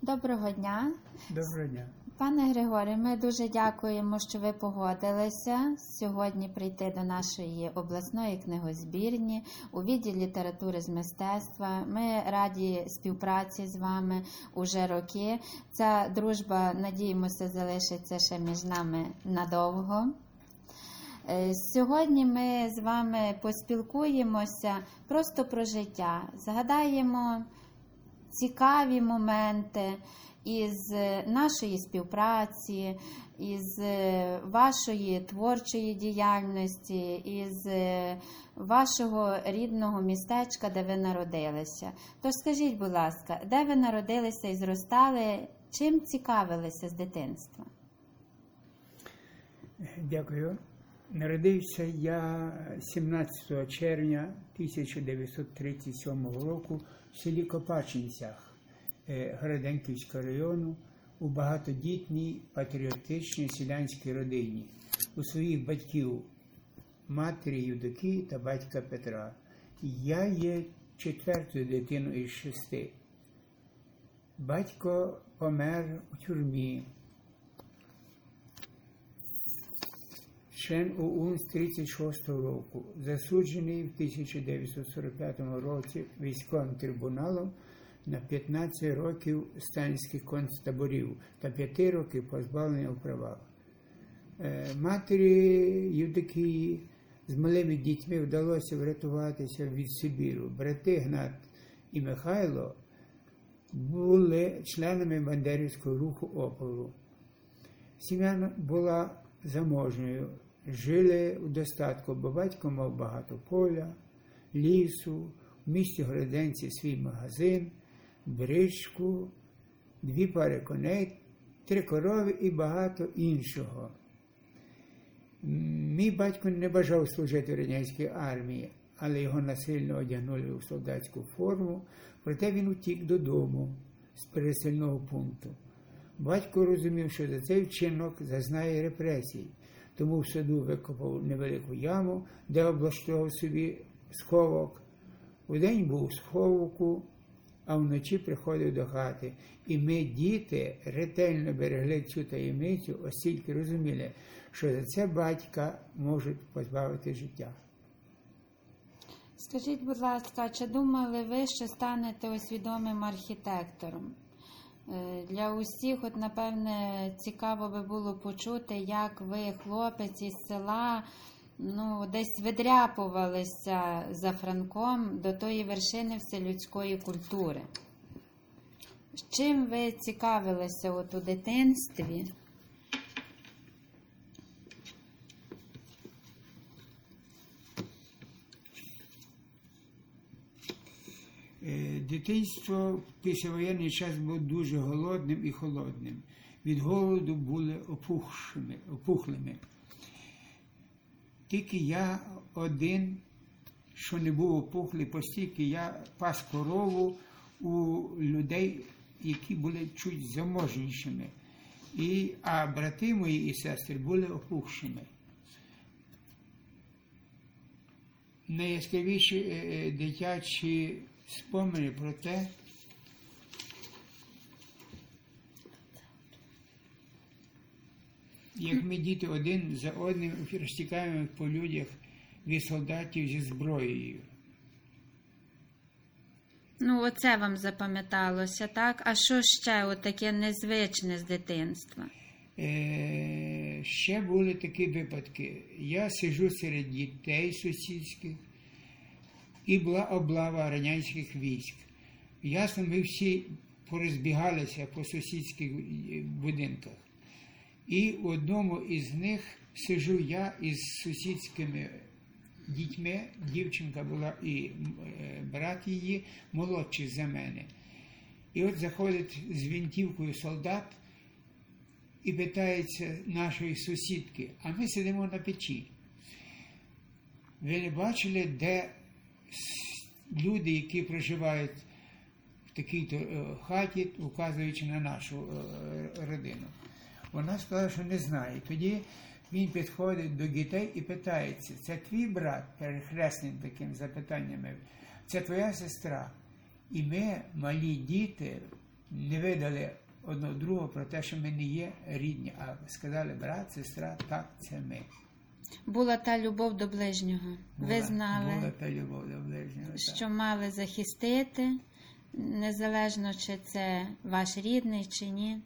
Доброго дня. Доброго дня. Пане Григорію, ми дуже дякуємо, що ви погодилися сьогодні прийти до нашої обласної книгозбірні у відділ літератури з мистецтва. Ми раді співпраці з вами уже роки. Ця дружба, надіємося, залишиться ще між нами надовго. Сьогодні ми з вами поспілкуємося просто про життя, згадаємо цікаві моменти із нашої співпраці, із вашої творчої діяльності, із вашого рідного містечка, де ви народилися. Тож скажіть, будь ласка, де ви народилися і зростали, чим цікавилися з дитинства? Дякую. Народився я 17 червня 1937 року в селі Копачинцях Городенківського району у багатодітній патріотичній селянській родині. У своїх батьків матері Юдоки та батька Петра. Я є четвертою дитиною із 6. Батько помер у тюрмі. Член ОУН з 1936 року, засуджений в 1945 році військовим трибуналом на 15 років сталінських концтаборів та 5 років позбавлення в правах. Матері Юдокії з малими дітьми вдалося врятуватися від Сибіру. Брати Гнат і Михайло були членами Бандерівського руху опору. Сім'я була заможною. Жили у достатку, бо батько мав багато поля, лісу, в місті Городенці свій магазин, бричку, 2 пари коней, 3 корови і багато іншого. Мій батько не бажав служити в радянській армії, але його насильно одягнули у солдатську форму, проте він утік додому з пересильного пункту. Батько розумів, що за цей вчинок зазнає репресій, тому в саду викопав невелику яму, де облаштував собі сховок. Удень був у сховку, а вночі приходив до хати. І ми, діти, ретельно берегли цю таємницю, оскільки розуміли, що за це батька можуть позбавити життя. Скажіть, будь ласка, чи думали ви, що станете свідомим архітектором? Для усіх, напевне, цікаво би було почути, як ви, хлопець із села, десь видряпувалися за Франком до тої вершини вселюдської культури. Чим ви цікавилися у дитинстві? Дитинство в післявоєнний час було дуже голодним і холодним. Від голоду були опухлими. Тільки я один, що не був опухлий, постільки я пас корову у людей, які були чуть заможнішими. А брати мої і сестри були опухшими. Найяскравіші дитячі спомини про те, як ми, діти, один за одним розтікаємо по людях від солдатів зі зброєю. Оце вам запам'яталося, так? А що ще таке незвичне з дитинства? Ще були такі випадки. Я сиджу серед дітей сусідських, і була облава радянських військ. Ясно, ми всі порозбігалися по сусідських будинках. І в одному із них сиджу я із сусідськими дітьми, дівчинка була і брат її, молодший за мене. І от заходить з гвинтівкою солдат і питається нашої сусідки, а ми сидимо на печі. Ви не бачили, де люди, які проживають в такій-то хаті, указуючи на нашу родину? Вона сказала, що не знає. Тоді він підходить до дітей і питається, це твій брат, перехресним таким запитаннями, це твоя сестра. І ми, малі діти, не видали одного другого про те, що ми не є рідні, а сказали брат, сестра, так, це ми. Була та любов до ближнього. Ви знали, Була та любов до ближнього. Так. що мали захистити, незалежно чи це ваш рідний чи ні.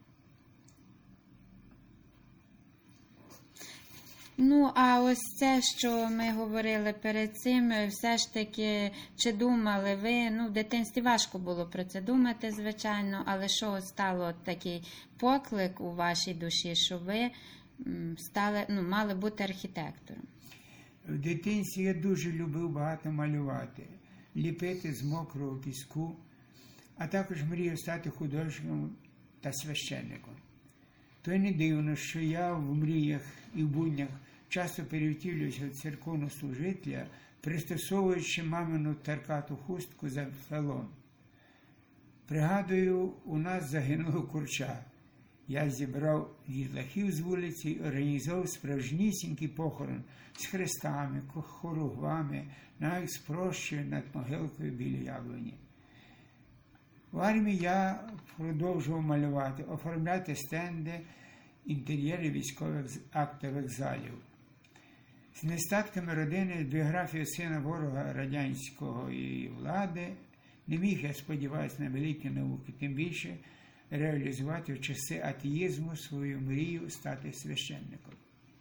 Ну, а ось це, що ми говорили перед цим, все ж таки, чи думали ви, в дитинстві важко було про це думати, звичайно, але що стало такий поклик у вашій душі, що ви мали бути архітектором? В дитинстві я дуже любив багато малювати, ліпити з мокрого піску, а також мріяв стати художником та священником. То й не дивно, що я в мріях і в буднях часто перевтілююся в церковного служителя, пристосовуючи мамину таркату хустку за фелон. Пригадую, у нас загинуло курча. Я зібрав дітлахів з вулиці і організував справжнісінький похорон з хрестами, хоругвами, навіть з прощою над могилкою біля яблуні. В армії я продовжував малювати, оформляти стенди, інтер'єри військових актових залів. З нестатками родини, біографію сина ворога радянської влади, не міг я сподіватися на великі науки, тим більше реалізувати в часи атеїзму свою мрію стати священником.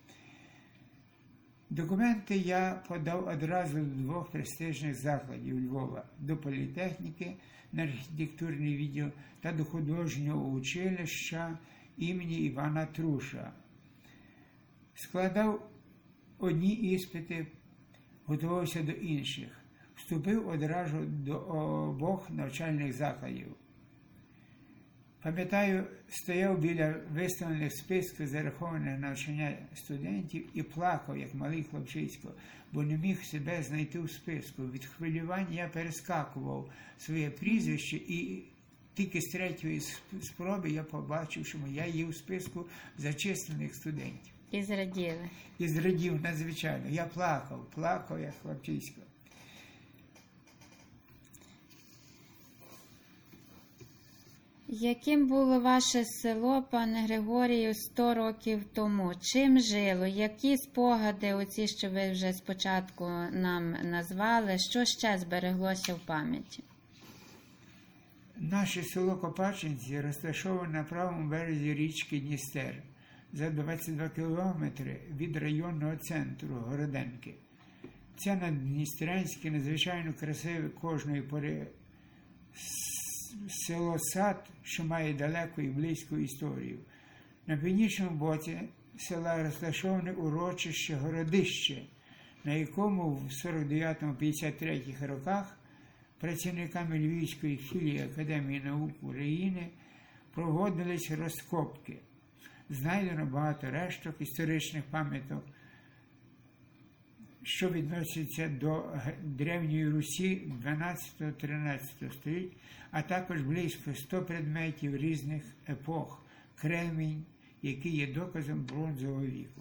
Документи я подав одразу до 2 престижних закладів Львова, до політехніки на архітектурний відділ та до художнього училища імені Івана Труша. Складав одні іспити, готувався до інших. Вступив одразу до обох навчальних закладів. Пам'ятаю, стояв біля виставлених списків зарахованих навчання студентів і плакав, як малий хлопчисько, бо не міг себе знайти в списку. Від хвилювання я перескакував своє прізвище і тільки з 3-ї спроби я побачив, що я є у списку зачислених студентів. І зраділи. І зрадів надзвичайно. Я плакав, як хлопчисько. Яким було ваше село, пане Григорію, 100 років тому? Чим жило? Які спогади, оці, що ви вже спочатку нам назвали, що ще збереглося в пам'яті? Наше село Копачинці розташоване на правому березі річки Дністер, за 22 кілометри від районного центру Городенки. Це наддністрянське, надзвичайно красиве кожної пори село-сад, що має далеку і близьку історію. На північному боці села розташоване урочище Городище, на якому в 49-53 роках працівниками Львівської філії Академії наук України проводились розкопки. Знайдено багато решток історичних пам'яток, що відносяться до Древньої Русі 12-13 століть, а також близько 100 предметів різних епох, кремінь, який є доказом бронзового віку.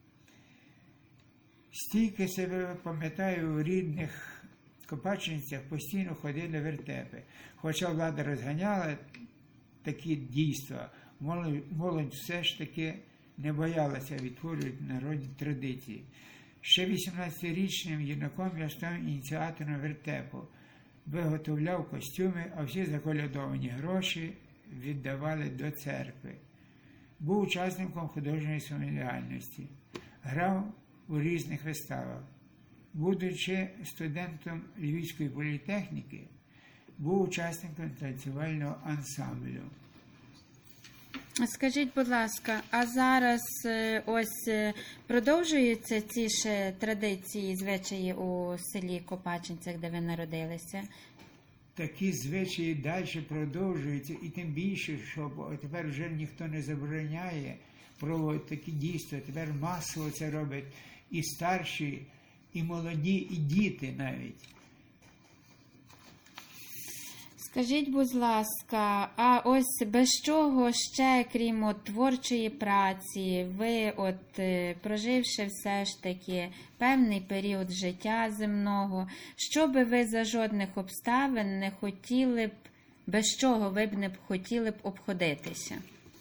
Стільки себе пам'ятаю, у рідних Копачинцях постійно ходили вертепи. Хоча влада розганяла такі дійства, молодь все ж таки не боялася відтворювати народні традиції. Ще 18-річним юнаком я став ініціатором вертепу, виготовляв костюми, а всі заколядовані гроші віддавали до церкви. Був учасником художньої самодіяльності, грав у різних виставах. Будучи студентом Львівської політехніки, був учасником танцювального ансамблю. Скажіть, будь ласка, а зараз ось продовжуються ці ж традиції, звичаї у селі Копачинцях, де ви народилися? Такі звичаї далі продовжуються, і тим більше, що тепер вже ніхто не забороняє проводити такі дійства. Тепер масово це роблять і старші, і молоді, і діти навіть. Скажіть, будь ласка, а ось без чого ще, крім творчої праці, ви, проживши все ж таки певний період життя земного, що би ви за жодних обставин не хотіли б без чого ви б не хотіли б обходитися?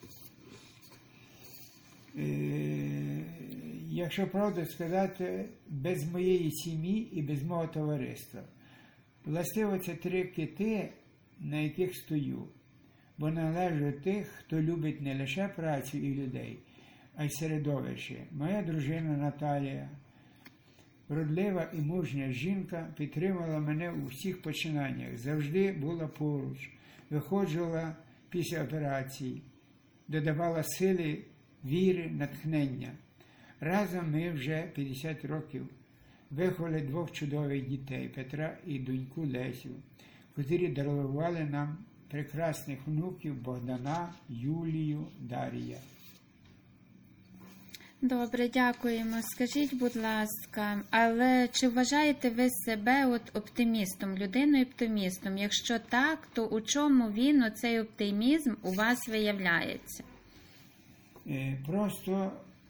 Якщо правду сказати, без моєї сім'ї і без мого товариства. Властиво, це 3 кити, на яких стою, бо належу тих, хто любить не лише працю і людей, а й середовище. Моя дружина Наталія, вродлива і мужня жінка, підтримала мене у всіх починаннях, завжди була поруч, виходжувала після операцій, додавала сили, віри, натхнення. Разом ми вже 50 років виховали 2 чудових дітей – Петра і доньку Лесю, котрі дарували нам прекрасних внуків Богдана, Юлію, Дарія. Добре, дякуємо. Скажіть, будь ласка, але чи вважаєте ви себе оптимістом, людиною-оптимістом? Якщо так, то у чому він, оцей оптимізм, у вас виявляється? Просто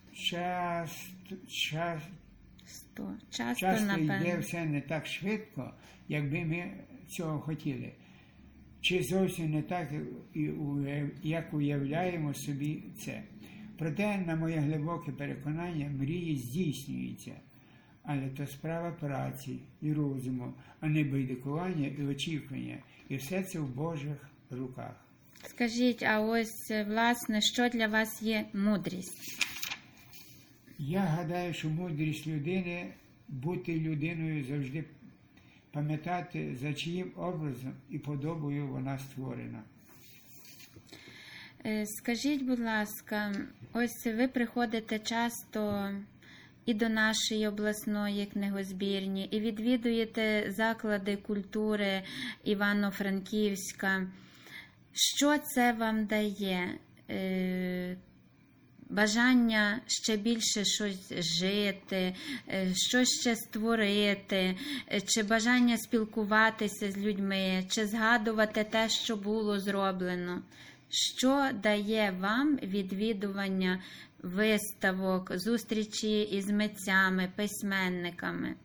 часто йде все не так швидко, як би ми цього хотіли. Чи зовсім не так, як уявляємо собі це. Проте, на моє глибоке переконання, мрії здійснюються. Але то справа праці і розуму, а не байдикування і очікування. І все це в Божих руках. Скажіть, а ось, власне, що для вас є мудрість? Я гадаю, що мудрість людини – бути людиною, завжди пам'ятати, за чиїм образом і подобою вона створена. Скажіть, будь ласка, ось ви приходите часто і до нашої обласної книгозбірні, і відвідуєте заклади культури Івано-Франківська. Що це вам дає? Бажання ще більше щось жити, щось ще створити, чи бажання спілкуватися з людьми, чи згадувати те, що було зроблено? Що дає вам відвідування виставок, зустрічі із митцями, письменниками?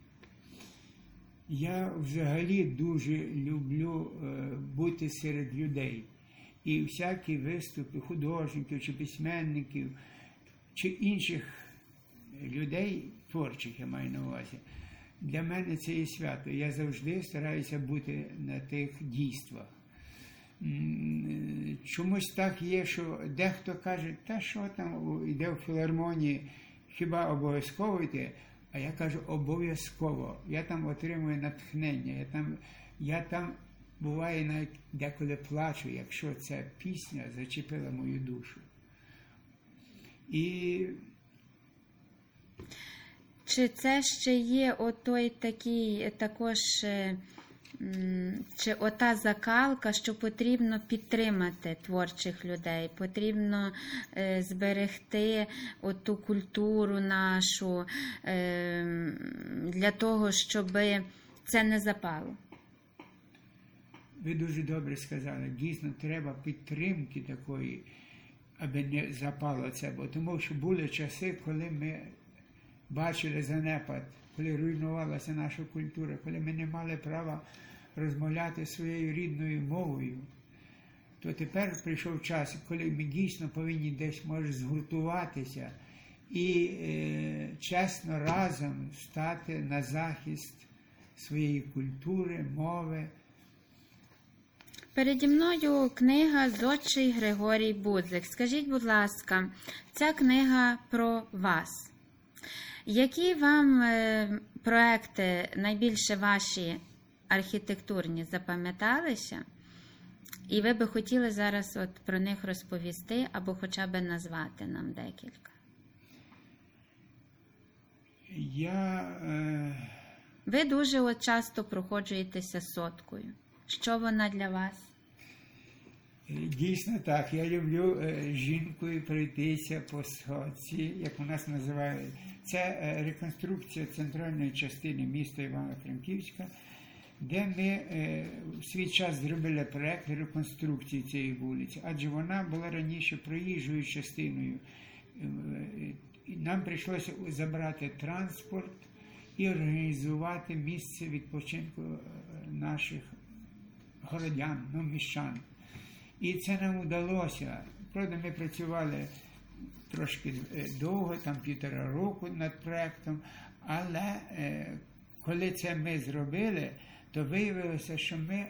Я взагалі дуже люблю бути серед людей. І всякі виступи художників, чи письменників, чи інших людей, творчих я маю на увазі, для мене це є свято. Я завжди стараюся бути на тих дійствах. Чомусь так є, що дехто каже, та що там, йде в філармонії, хіба обов'язково йти? А я кажу, обов'язково. Я там отримую натхнення, я там буває навіть деколи плачу, якщо ця пісня зачепила мою душу. І чи це ще є отой такий також, чи ота закалка, що потрібно підтримати творчих людей, потрібно зберегти оту культуру нашу для того, щоб це не запало? Ви дуже добре сказали, дійсно треба підтримки такої, аби не запало це, бо тому що були часи, коли ми бачили занепад, коли руйнувалася наша культура, коли ми не мали права розмовляти своєю рідною мовою, то тепер прийшов час, коли ми дійсно повинні десь, може, згуртуватися і чесно разом стати на захист своєї культури, мови. Переді мною книга «Зодчий Григорій Будзик». Скажіть, будь ласка, ця книга про вас. Які вам проекти найбільше ваші архітектурні запам'яталися? І ви би хотіли зараз про них розповісти або хоча б назвати нам декілька? Ви дуже часто проходжуєтеся соткою. Що вона для вас? Дійсно так. Я люблю жінкою пройтися по сходці, як у нас називають. Це реконструкція центральної частини міста Івано-Франківська, де ми в свій час зробили проєкт реконструкції цієї вулиці, адже вона була раніше проїжджою частиною. Нам прийшлося забрати транспорт і організувати місце відпочинку наших городян, ну, міщан. І це нам вдалося. Правда, ми працювали трошки довго, там 1,5 року над проєктом, але коли це ми зробили, то виявилося, що ми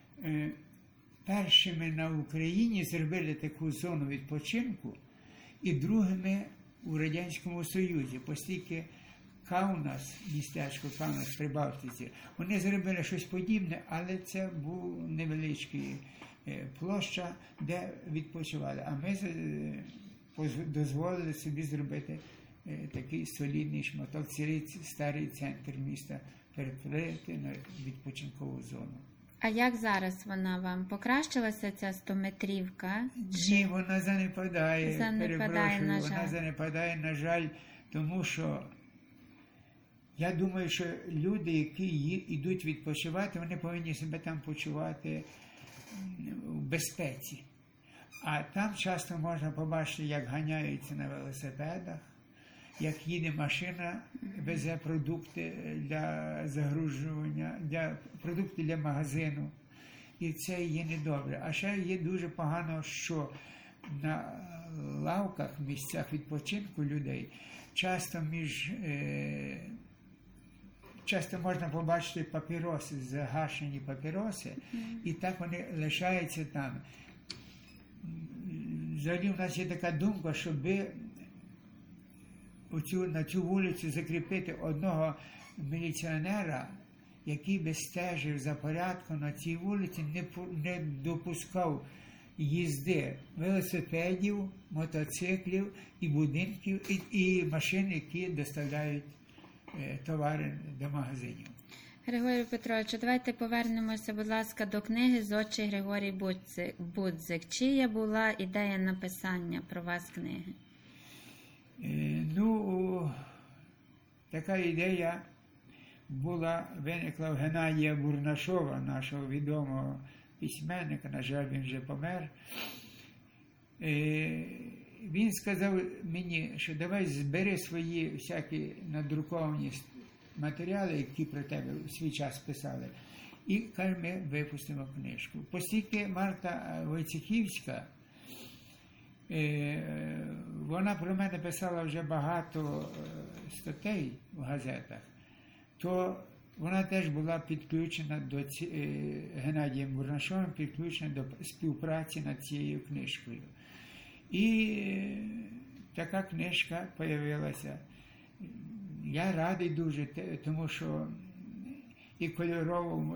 першими на Україні зробили таку зону відпочинку і другими у Радянському Союзі, оскільки Каунас, містечко Каунас при Балтиці, вони зробили щось подібне, але це був невеличкий площа, де відпочивали. А ми дозволили собі зробити такий солідний шматок, цілий старий центр міста перетворити на відпочинкову зону. А як зараз вона вам? Покращилася ця 100-метрівка? Ні, вона занепадає, Занепадає, на жаль. Вона занепадає, на жаль, тому що я думаю, що люди, які йдуть відпочивати, вони повинні себе там почувати в безпеці. А там часто можна побачити, як ганяються на велосипедах, як їде машина, везе продукти для загружування, продукти для магазину. І це є недобре. А ще є дуже погано, що на лавках, місцях відпочинку людей часто можна побачити папіроси, загашені папіроси, і так вони лишаються там. Взагалі в нас є така думка, щоб на цю вулицю закріпити одного міліціонера, який би стежив за порядком на цій вулиці, не допускав їзди велосипедів, мотоциклів і будинків, і машин, які доставляють товари до магазинів. Григорію Петровичу, давайте повернемося, будь ласка, до книги «Зодчий Григорій Будзик». Чия була ідея написання про вас книги? Така ідея виникла в Геннадія Бурнашова, нашого відомого письменника, на жаль, він вже помер. Він сказав мені, що давай збери свої всякі надруковані матеріали, які про тебе у свій час писали, і, каже, ми випустимо книжку. Оскільки Марта Войцехівська, вона про мене писала вже багато статей в газетах, то вона теж була підключена до Геннадієм Бурнашовим, підключена до співпраці над цією книжкою. І така книжка з'явилася. Я радий дуже, тому що і кольорову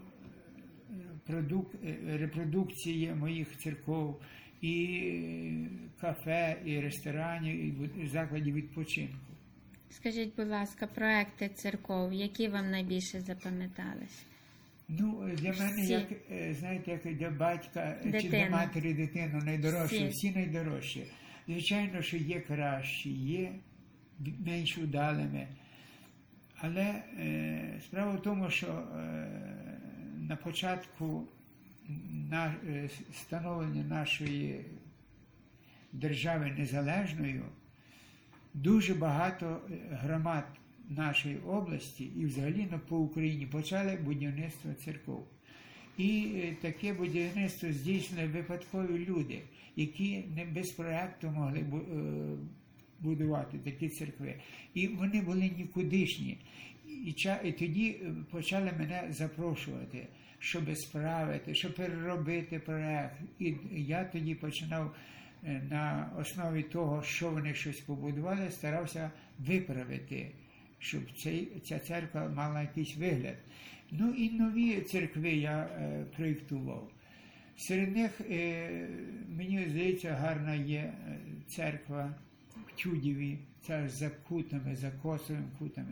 репродукції моїх церков, і кафе, і ресторанів, і закладів відпочинку. Скажіть, будь ласка, проекти церков, які вам найбільше запам'ятались? Для мене, знаєте, як для батька чи для матері дитину найдорожче, всі найдорожчі. Звичайно, що є кращі, є менш удалими. Але справа в тому, що на початку становлення нашої держави незалежною дуже багато громад нашої області і взагалі по Україні почали будівництво церков. І таке будівництво здійснили випадкові люди, які не без проєкту могли будувати такі церкви. І вони були нікудишні. І тоді почали мене запрошувати, щоб справити, щоб переробити проєкт. І я тоді починав на основі того, що вони щось побудували, старався виправити, щоб ця церква мала якийсь вигляд. І нові церкви я проєктував. Серед них, мені здається, гарна є церква в Тюдєві, ця з кутами, за косовими кутами.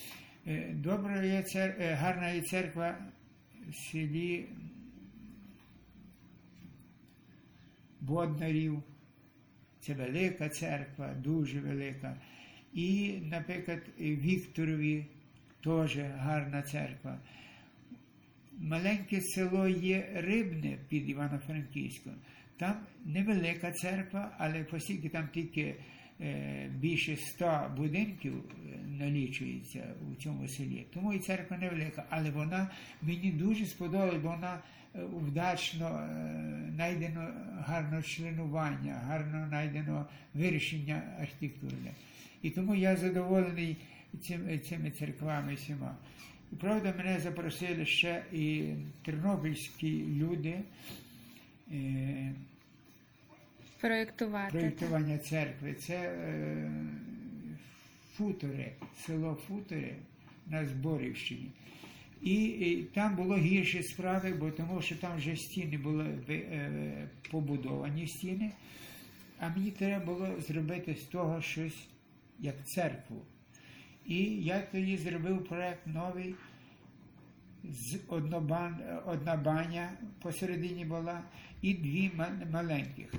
Гарна є церква в селі Боднарів. Це велика церква, дуже велика. І, наприклад, Вікторові теж гарна церква. Маленьке село є Рибне під Івано-Франківськом. Там невелика церква, але оскільки там тільки більше 100 будинків налічується у цьому селі. Тому і церква невелика, але вона мені дуже сподобалась, бо вона вдачно знайдено гарне членування, гарно знайдено вирішення архітектурне. І тому я задоволений цими церквами всіма. І, правда, мене запросили ще і тернопільські люди проєктування церкви. Це Футори, село Футори на Зборівщині. І там було гірші справи, бо тому що там вже стіни були побудовані стіни, а мені треба було зробити з того щось як церкву. І я тоді зробив проєкт новий, одна баня посередині була і дві маленьких.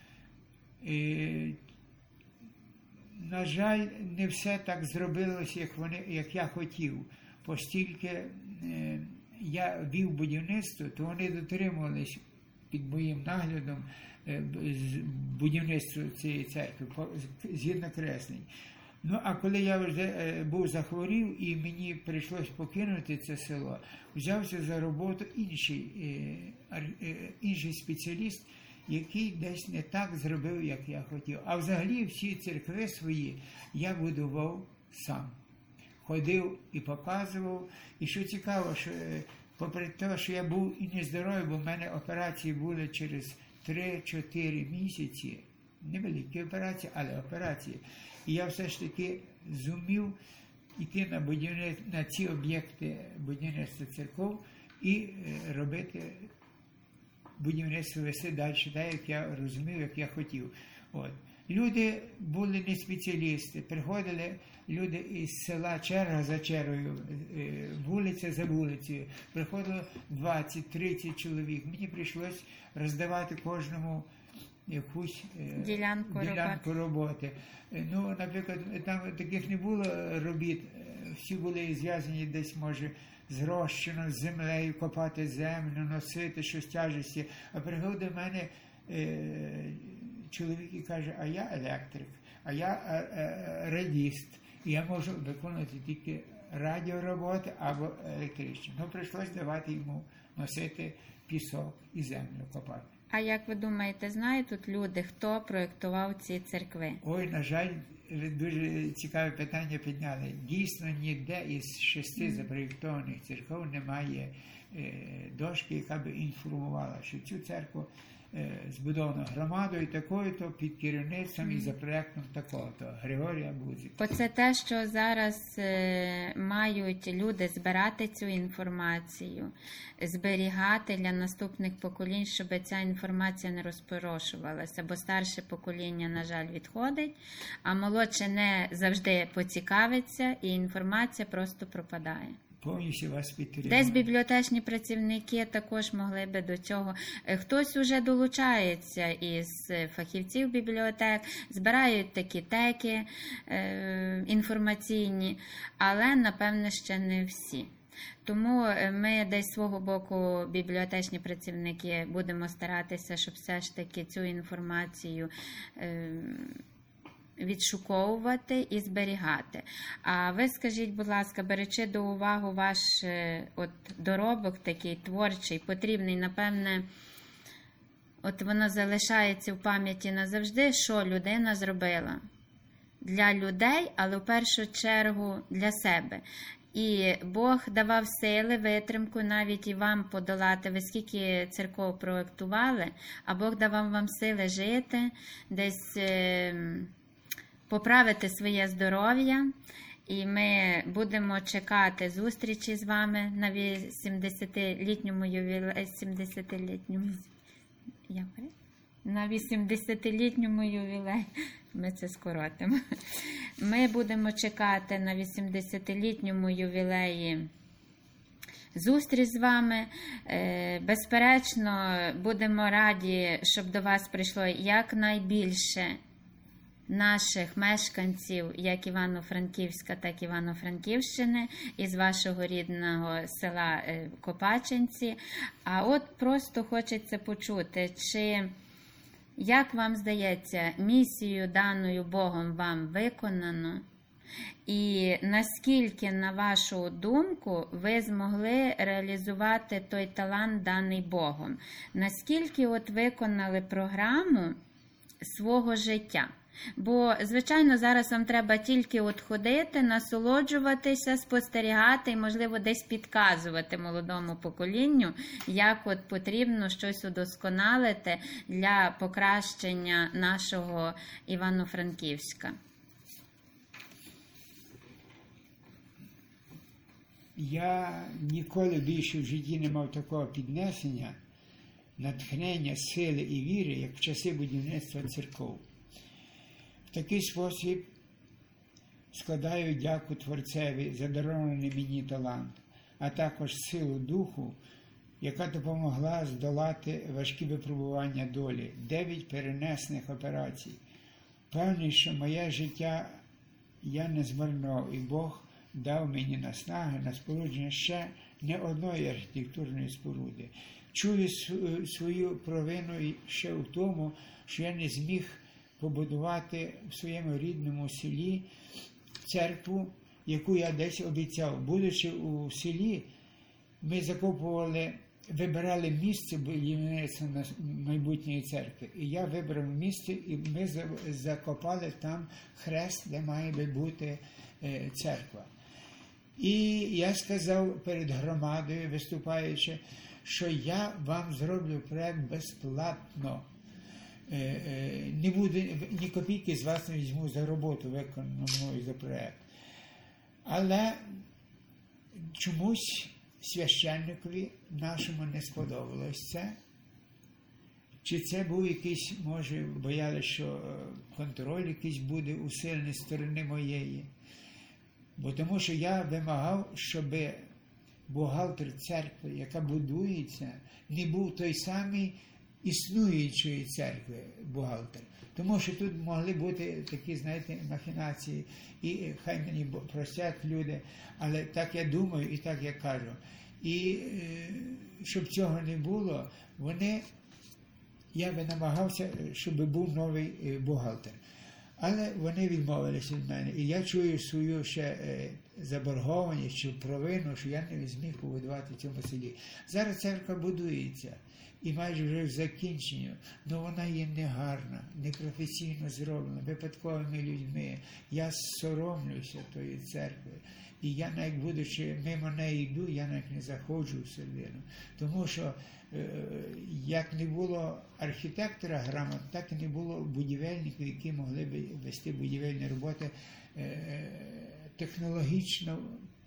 На жаль, не все так зробилось, як я хотів. Оскільки я вів будівництво, то вони дотримувались під моїм наглядом будівництва цієї церкви, згідно креслень. Ну, а коли я вже був захворів і мені прийшлось покинути це село, взявся за роботу інший спеціаліст, який десь не так зробив, як я хотів. А взагалі всі церкви свої я будував сам. Ходив і показував. І що цікаво, що попри те, що я був і нездоровий, бо в мене операції були через 3-4 місяці, невеликі операції, але операції. І я все ж таки зумів йти на ці об'єкти будівництва церков і робити будівництво вести далі, так, як я розумів, як я хотів. От. Люди були не спеціалісти, приходили люди із села черга за чергою, вулиця за вулицею, приходило 20-30 чоловік. Мені прийшлось роздавати кожному якусь ділянку роботи. Ну, наприклад, там таких не було робіт, всі були зв'язані десь, може, з розчином, з землею, копати землю, носити щось тяжесті. А приходить до мене чоловік і каже, а я електрик, а я радіст, і я можу виконувати тільки радіороботи або електричні. Ну, прийшлось давати йому носити пісок і землю копати. А як ви думаєте, знають тут люди, хто проєктував ці церкви? Ой, на жаль, ви дуже цікаве питання підняли. Дійсно, ніде із 6 запроєктованих церков немає дошки, яка би інформувала, що цю церкву збудовано громадою такою-то, під керівництвом і за проєктом такого-то, Григорія Бузика. Оце те, що зараз мають люди збирати цю інформацію, зберігати для наступних поколінь, щоб ця інформація не розпорошувалася, бо старше покоління, на жаль, відходить, а молодше не завжди поцікавиться, і інформація просто пропадає. Повністю вас підтримую. Десь бібліотечні працівники також могли би до цього. Хтось уже долучається із фахівців бібліотек, збирають такі теки інформаційні, але, напевне, ще не всі. Тому ми десь з свого боку, бібліотечні працівники, будемо старатися, щоб все ж таки цю інформацію відшуковувати і зберігати. А ви скажіть, будь ласка, беручи до уваги ваш доробок такий творчий, потрібний, напевне, воно залишається в пам'яті назавжди, що людина зробила для людей, але в першу чергу для себе. І Бог давав сили, витримку навіть і вам подолати. Ви скільки церков проєктували, а Бог давав вам сили жити, десь поправити своє здоров'я, і ми будемо чекати зустрічі з вами на 80-літньому ювілеї, 80-літньому ювілеї, ми це скоротимо. Ми будемо чекати на 80-літньому ювілеї зустріч з вами. Безперечно, будемо раді, щоб до вас прийшло якнайбільше наших мешканців, як Івано-Франківська, так і Івано-Франківщини, із вашого рідного села Копачинці. А от просто хочеться почути, чи, як вам здається, місію даною Богом вам виконано? І наскільки, на вашу думку, ви змогли реалізувати той талант, даний Богом? Наскільки от виконали програму свого життя? Бо, звичайно, зараз вам треба тільки от ходити, насолоджуватися, спостерігати і, можливо, десь підказувати молодому поколінню, як от потрібно щось удосконалити для покращення нашого Івано-Франківська. Я ніколи більше в житті не мав такого піднесення, натхнення, сили і віри, як в часи будівництва церков. В такий спосіб складаю дяку Творцеві за дарований мені талант, а також силу духу, яка допомогла здолати важкі випробування долі, 9 перенесених операцій. Певний, що моє життя я не змарнував, і Бог дав мені наснаги на спорудження ще не одної архітектурної споруди. Чую свою провину ще в тому, що я не зміг побудувати в своєму рідному селі церкву, яку я десь обіцяв. Будучи у селі, ми вибирали місце будівництва майбутньої церкви. І я вибрав місце, і ми закопали там хрест, де має би бути церква. І я сказав перед громадою, виступаючи, що я вам зроблю проєкт безплатно. Не буду, ні копійки з вас не візьму за роботу, виконану мною за проєкт. Але чомусь священникові нашому не сподобалось це. Чи це був якийсь, може, боялися, що контроль якийсь буде усилений з сторони моєї. Бо тому що я вимагав, щоб бухгалтер церкви, яка будується, не був той самий існуючої церкви бухгалтер. Тому що тут могли бути такі, знаєте, махінації, і хай мені простять люди, але так я думаю і так я кажу. І щоб цього не було, я би намагався, щоб був новий бухгалтер. Але вони відмовилися від мене. І я чую свою ще заборгованість чи провину, що я не зміг побудувати в цьому селі. Зараз церква будується і майже вже в закінченню, але вона є негарна, непрофесійно зроблена, випадковими людьми. Я соромлюся тої церкви. І я, навіть будучи мимо неї йду, я навіть не заходжу всередину. Тому що як не було архітектора грамотного, так і не було будівельників, які могли б вести будівельні роботи технологічно.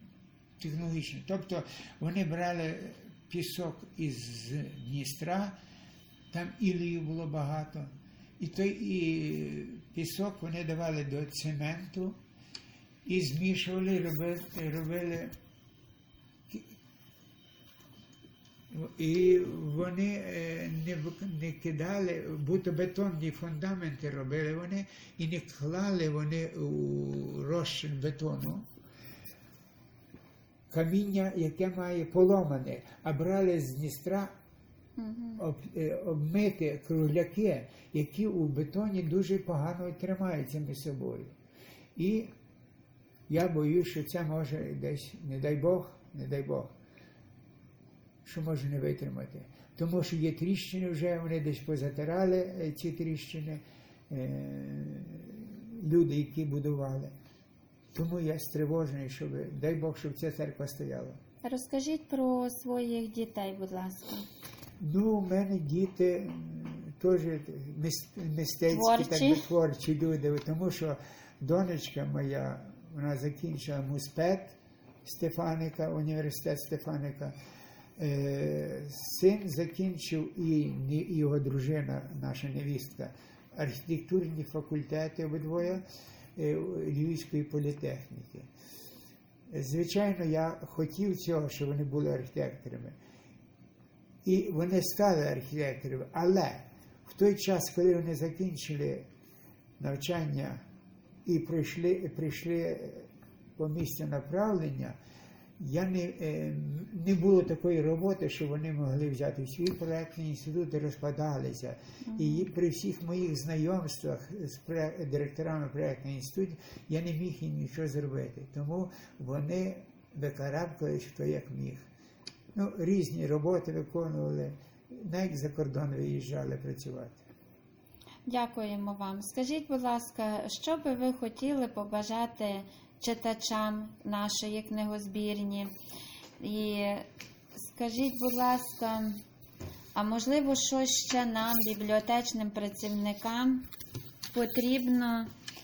Тобто вони брали пісок із Дністра, там ілію було багато, і той пісок вони давали до цементу і змішували, робили. І вони не кидали, будто бетонні фундаменти робили вони, і не клали вони у розчин бетону каміння, яке має поломане, а брали з Дністра обмити кругляки, які у бетоні дуже погано тримаються між собою. І я боюсь, що це може десь, не дай Бог, що може не витримати. Тому що є тріщини вже, вони десь позатирали ці тріщини, люди, які будували. Тому я стривожений, дай Бог, щоб ця церква стояла. Розкажіть про своїх дітей, будь ласка. У мене діти теж мистецькі, творчі люди, тому що донечка моя, вона закінчила МУСПЕТ Стефаника, університет Стефаника. Син закінчив і його дружина, наша невістка, архітектурні факультети обидвоє Львівської політехніки. Звичайно, я хотів цього, щоб вони були архітекторами. І вони стали архітекторами, але в той час, коли вони закінчили навчання і прийшли по місцю направлення, не було такої роботи, що вони могли взяти в свій проєктний інститут і розпадалися. І при всіх моїх знайомствах з директорами проєктних інститутів я не міг їм нічого зробити. Тому вони викарабкались хто як міг. Ну, різні роботи виконували, навіть за кордон виїжджали працювати. Дякуємо вам. Скажіть, будь ласка, що би ви хотіли побажати читачам нашої книгозбірні? І скажіть, будь ласка, а можливо, що ще нам, бібліотечним працівникам, потрібно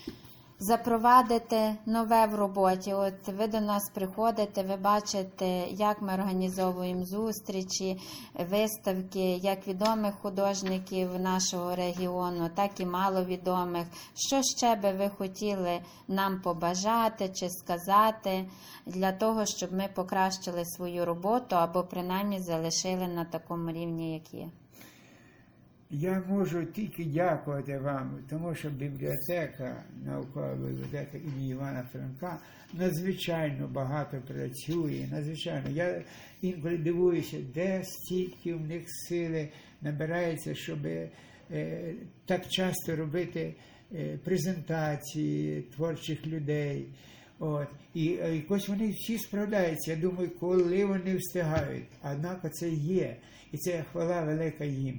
запровадити нове в роботі? От ви до нас приходите, ви бачите, як ми організовуємо зустрічі, виставки, як відомих художників нашого регіону, так і маловідомих. Що ще би ви хотіли нам побажати чи сказати для того, щоб ми покращили свою роботу або принаймні залишили на такому рівні, як є? Я можу тільки дякувати вам, тому що бібліотека, наукова бібліотека імені Івана Франка надзвичайно багато працює, надзвичайно. Я інколи дивуюся, де стільки в них сили набирається, щоб так часто робити презентації творчих людей. От. І якось вони всі справляються. Я думаю, коли вони встигають. Однак це є. І це хвала велика їм.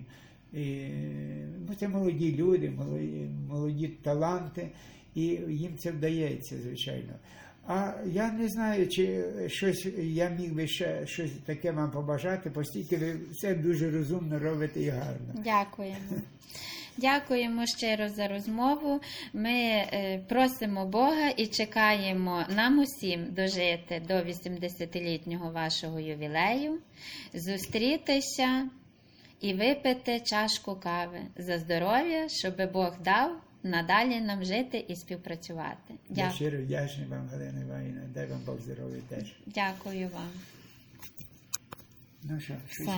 Бо це молоді люди, молоді таланти, і їм це вдається, звичайно. А я не знаю, чи щось я міг би ще щось таке вам побажати, оскільки ви все дуже розумно робите і гарно. Дякуємо. Дякуємо щиро за розмову. Ми просимо Бога і чекаємо нам усім дожити до 80-літнього вашого ювілею, зустрітися і випити чашку кави за здоров'я, щоб Бог дав надалі нам жити і співпрацювати. Я щиро вдячний вам, Галина Іванівна. Дай вам Бог здоров'я теж. Дякую вам. Ну що ви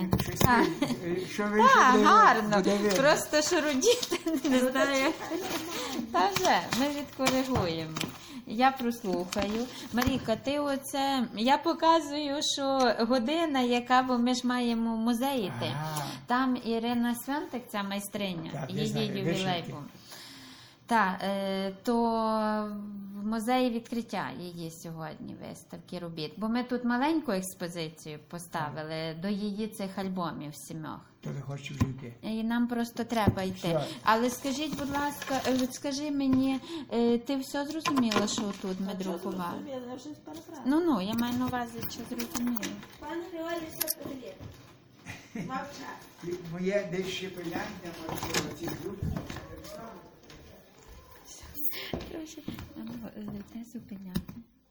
Так, гарно. Просто шарудіти, не знаю. Та вже, ми відкоригуємо. Я прослухаю. Марійка, ти оце... Я показую, що година, яка, бо ми ж маємо в музеї йти. Там Ірина Свянтик, ця майстриня, так, її ювілей був. Так, то в музеї відкриття її сьогодні виставки робіт. Бо ми тут маленьку експозицію поставили до її цих альбомів 7. То ви хочете вже йти? І нам просто треба йти. Все. Але скажіть, будь ласка, скажи мені, ти все зрозуміла, що тут ми друкували? Ну, я маю на увазі, що зрозуміла. Пане Григорій, все перевірив. Мовчати. Моє десь ще поняття, може, ці групи. Прошу, де зупиняти?